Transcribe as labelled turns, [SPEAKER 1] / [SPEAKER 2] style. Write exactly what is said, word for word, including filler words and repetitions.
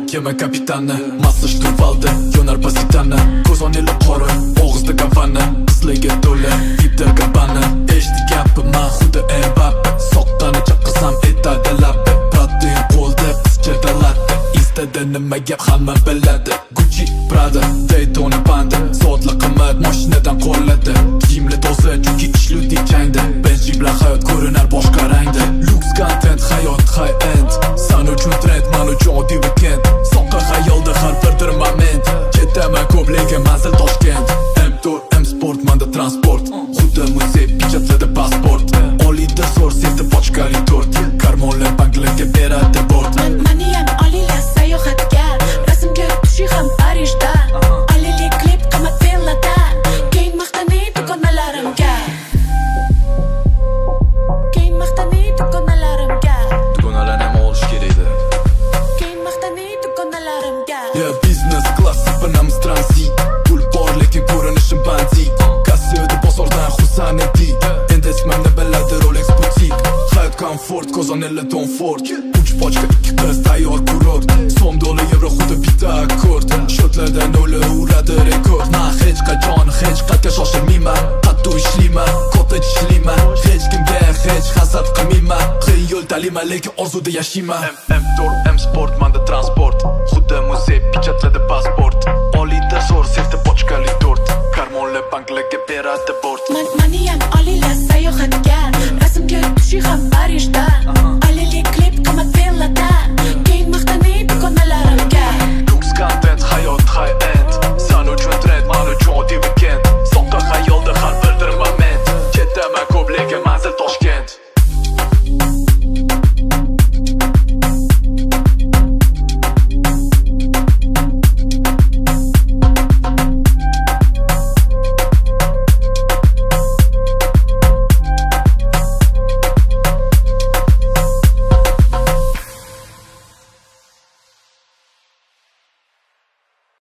[SPEAKER 1] kema kapitani Massa shturib oldi, yo'nar pasitani Ko'z oneli qora, og'izda gavani Qizlarga to'la, dibda gabani Eshdi gapiman, xuddi Mbappe Soqqani chaqirsam aytadi labi Protein qo'lda, qizchada latte Istada nima gap hamma biladi Gucci, Prada, Daytona Panda Soatli qimmat, mashinadan qo'lladi Kiyimli toza, chunki ishludik changda Benji bilan hayot ko'rinar boshqa rangda Lux content, hayot high-end San uchun trend, man uchun oddiy weekend Soqqa xayolda har bir moment Ketaman ko'p lekin manzil Toshkent M-to'r, M-sport, manda transport Xuddi muzey, pichatladi pasport Oliyda zo'r, sevdi pochkali tort Karmonlar banklarga beradi bort
[SPEAKER 2] Maniyam oliylar sayohatga Rasmga tushing ham Parijda Oliyli klip qimmat villada Keyin maqtaniy dugonalarimga Keyin maqtaniy dugonalarimga
[SPEAKER 1] Dugonalar ham olish kerakda
[SPEAKER 2] Keyin maqtaniy dugonalarimga
[SPEAKER 1] Yeah, business class, binamiz transit Pul bor lekin ko'rinishim bandik Kassiyada bozordan Xusan edik Endi ismimni biladi Rolex butik Hayot komfort, ko'z oneli Tom Ford Uch pochka, ikki qiz, tayyor kurort So'm dola yevro xuddi bitta akkord Shotlardan o'li uradi rekord Man hech qachon, hech qayerga shoshilmayman Qattiq ishlayman, katta tishlayman Hech kimga hech hasad qilmayman Qiyin yo'l tanlayman, lekin orzuda yashayman M-to'r, M-sport, manda transport Xuddi muzey, pichatladi pasport Oliyda zo'r, sevdi pochkali tort Karmonlar banklarga beradi bort
[SPEAKER 2] Maniyam oliylar sayohatga Rasmga tushing ham Parijda Oliyli klip qimmat villada Keyin maqtaniy dugonalarimga
[SPEAKER 1] Lux content, hayot high-end